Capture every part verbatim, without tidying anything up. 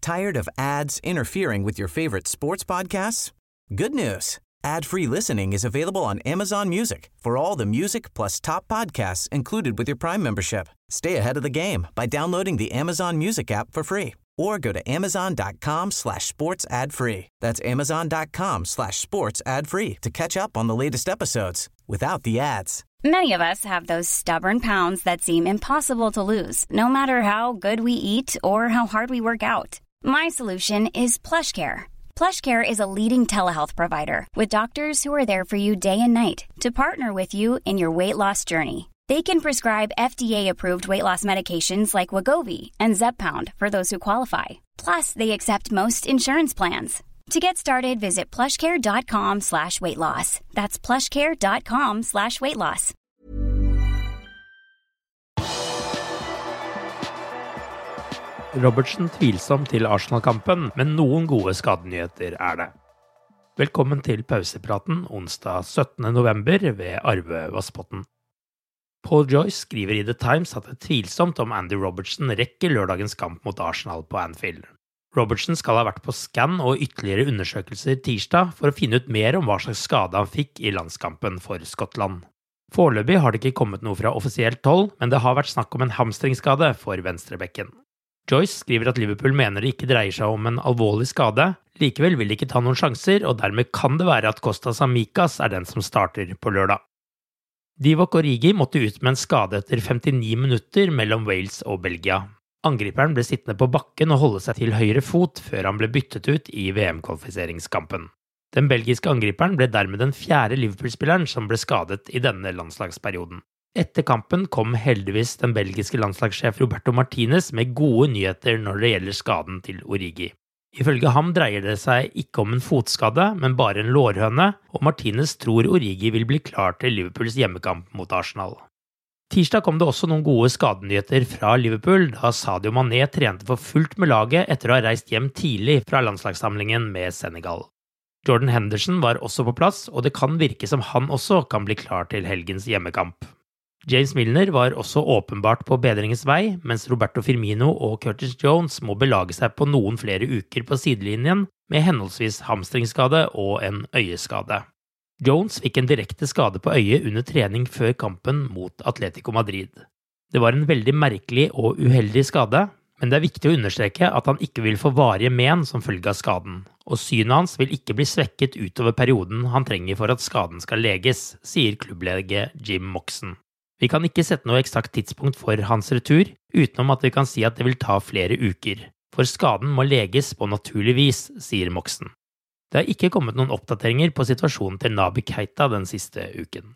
Tired of ads interfering with your favorite sports podcasts? Good news. Ad-free listening is available on Amazon Music for all the music plus top podcasts included with your Prime membership. Stay ahead of the game by downloading the Amazon Music app for free or go to amazon.com slash sports ad free. That's amazon.com slash sports ad free to catch up on the latest episodes without the ads. Many of us have those stubborn pounds that seem impossible to lose, no matter how good we eat or how hard we work out. My solution is PlushCare. PlushCare is a leading telehealth provider with doctors who are there for you day and night to partner with you in your weight loss journey. They can prescribe F D A-approved weight loss medications like Wegovy and Zepbound for those who qualify. Plus, they accept most insurance plans. To get started, visit plushcare.com slash weight loss. That's plushcare.com slash weight loss. Robertson tvilsom til Arsenal-kampen, men noen gode skadenyheter er det. Velkommen til pausepraten onsdag syttende november ved Arve Vassbotten. Paul Joyce skriver i The Times at det er tvilsomt om Andy Robertson rekker lørdagens kamp mot Arsenal på Anfield. Robertson skal ha vært på scan og ytterligere undersøkelser tirsdag for å finne ut mer om hva slags skade han fikk i landskampen for Skottland. Foreløpig har det ikke kommet noe fra offisielt hold, men det har vært snakk om en hamstringskade for venstrebekken. Joyce skriver at Liverpool mener det ikke dreier seg om en alvorlig skade, likevel vil de ikke ta noen sjanser, og dermed kan det være at Kostas Tsimikas er den som starter på lørdag. Divock Origi måtte ut med en skade etter femtini minutter mellom Wales og Belgia. Angriperen ble sittende på bakken og holde seg til høyre fot før han ble byttet ut i V M-kvalifiseringskampen. Den belgiske angriperen ble dermed den fjerde Liverpool-spilleren som ble skadet i denne landslagsperioden. Etter kampen kom heldigvis den belgiske landslagssjef Roberto Martinez med gode nyheter når det gjelder skaden til Origi. Ifølge ham dreier det seg ikke om en fotskade, men bare en lårhøne, og Martinez tror Origi vil bli klar til Liverpools hjemmekamp mot Arsenal. Tirsdag kom det også noen gode skadenyheter fra Liverpool, da Sadio Mané trente for fullt med laget etter å ha reist hjem tidlig fra landslagssamlingen med Senegal. Jordan Henderson var også på plass, og det kan virke som han også kan bli klar til helgens hjemmekamp. James Milner var også åpenbart på bedringens vei, mens Roberto Firmino og Curtis Jones må belage seg på noen flere uker på sidelinjen med henholdsvis hamstringskade og en øyeskade. Jones fikk en direkte skade på øyet under trening før kampen mot Atletico Madrid. Det var en veldig merkelig og uheldig skade, men det er viktig å understreke at han ikke vil få varige men som følge av skaden, og synet hans vil ikke bli svekket utover perioden han trenger for at skaden skal leges, sier klubblege Jim Moxon. Vi kan ikke sette noe eksakt tidspunkt for hans retur, utenom at vi kan si at det vil ta flere uker, for skaden må leges på naturlig vis, sier Moxon. Det har ikke kommet noen oppdateringer på situasjonen til Naby Keita den siste uken.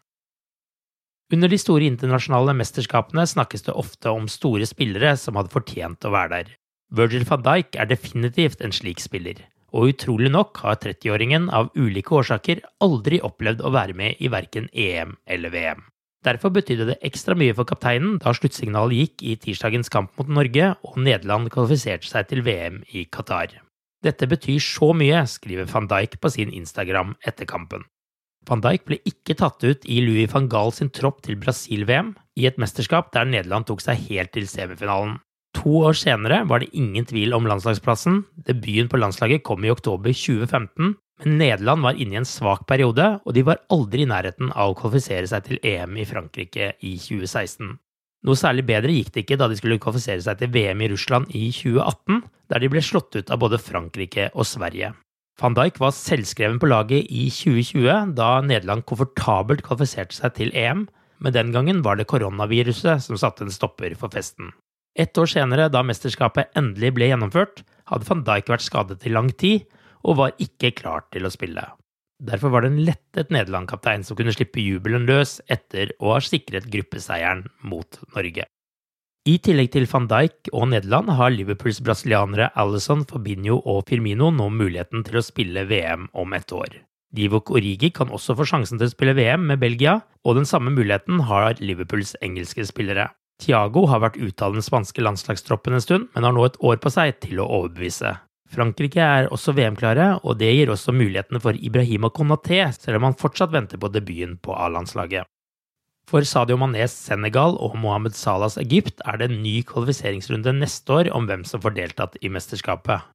Under de store internasjonale mesterskapene snakkes det ofte om store spillere som hadde fortjent å være der. Virgil van Dijk er definitivt en slik spiller, og utrolig nok har trettiåringen av ulike årsaker aldri opplevd å være med i hverken E M eller V M. Derfor betydde det ekstra mye for kapteinen da sluttsignalet gikk i tirsdagens kamp mot Norge og Nederland kvalifiserte seg til V M i Qatar. Dette betyr så mye, skriver Van Dijk på sin Instagram etter kampen. Van Dijk ble ikke tatt ut i Louis van Gaal sin tropp til Brasil-V M, i et mesterskap der Nederland tok seg helt til semifinalen. To år senere var det ingen tvil om landslagsplassen. Debuten på landslaget kom i oktober tjue femten, men Nederland var inne i en svak periode, og de var aldri i nærheten av å kvalifisere seg til E M i Frankrike i tjue seksten. Noe særlig bedre gikk det ikke da de skulle kvalifisere seg til V M i Russland i tjue atten, der de ble slått ut av både Frankrike og Sverige. Van Dijk var selvskreven på laget i tjue tjue, da Nederland komfortabelt kvalifiserte seg til E M, men den gangen var det koronaviruset som satte en stopper for festen. Ett år senere, da mesterskapet endelig ble gjennomført, hadde Van Dijk vært skadet i lang tid, og var ikke klar til å spille. Derfor var det en lettet Nederland-kaptein som kunne slippe jubelen løs etter å ha sikret gruppeseieren mot Norge. I tillegg til Van Dijk og Nederland har Liverpools brasilianere Alisson, Fabinho og Firmino nå muligheten til å spille V M om ett år. Divock Origi kan også få sjansen til å spille V M med Belgia, og den samme muligheten har Liverpools engelske spillere. Thiago har vært ute av den spanske landslagstroppen en stund, men har nå et år på seg til å overbevise. Frankrike er også V M-klare, og det gir også mulighetene for Ibrahima Konaté, selv om han fortsatt venter på debuten på A-landslaget. For Sadio Manés Senegal og Mohamed Salahs Egypt er det en ny kvalifiseringsrunde neste år om hvem som får deltatt i mesterskapet.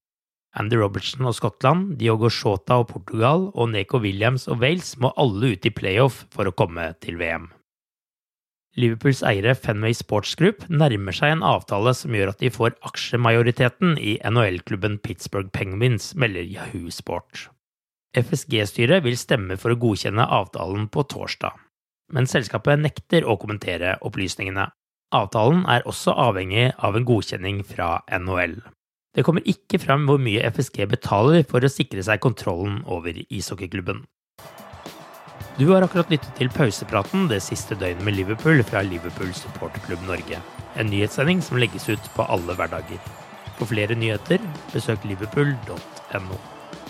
Andy Robertson og Skottland, Diogo Jota og Portugal og Neco Williams og Wales må alle ut i playoff for å komme til V M. Liverpools eiere Fenway Sports Group nærmer seg en avtale som gjør at de får aksjemajoriteten i N H L-klubben Pittsburgh Penguins, melder Yahoo Sport. F S G-styret vil stemme for å godkjenne avtalen på torsdag, men selskapet nekter å kommentere opplysningene. Avtalen er også avhengig av en godkjenning fra N H L. Det kommer ikke frem hvor mye F S G betaler for å sikre seg kontrollen over ishockeyklubben. Du har akkurat lyttet til pausepraten det siste døgnet med Liverpool fra Liverpool Supporterklubb Norge. En nyhetssending som legges ut på alle hverdager. For flere nyheter, besøk liverpool punktum no.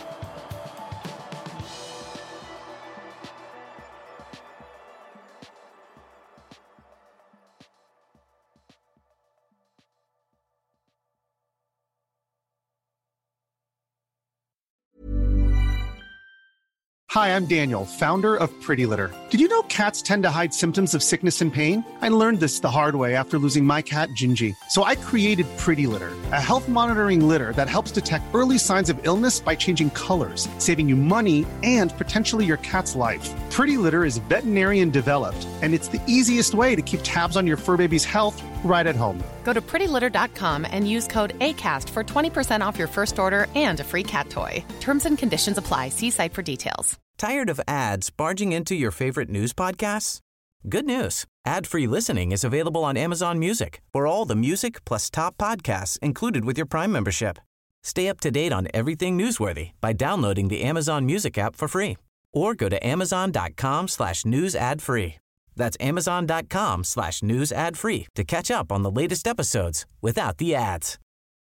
Hi, I'm Daniel, founder of Pretty Litter. Did you know cats tend to hide symptoms of sickness and pain? I learned this the hard way after losing my cat, Gingy. So I created Pretty Litter, a health monitoring litter that helps detect early signs of illness by changing colors, saving you money and potentially your cat's life. Pretty Litter is veterinarian developed, and it's the easiest way to keep tabs on your fur baby's health right at home. Go to pretty litter dot com and use code ACAST for twenty percent off your first order and a free cat toy. Terms and conditions apply. See site for details. Tired of ads barging into your favorite news podcasts? Good news. Ad-free listening is available on Amazon Music for all the music plus top podcasts included with your Prime membership. Stay up to date on everything newsworthy by downloading the Amazon Music app for free or go to amazon.com slash news ad free. That's amazon.com slash news ad free to catch up on the latest episodes without the ads.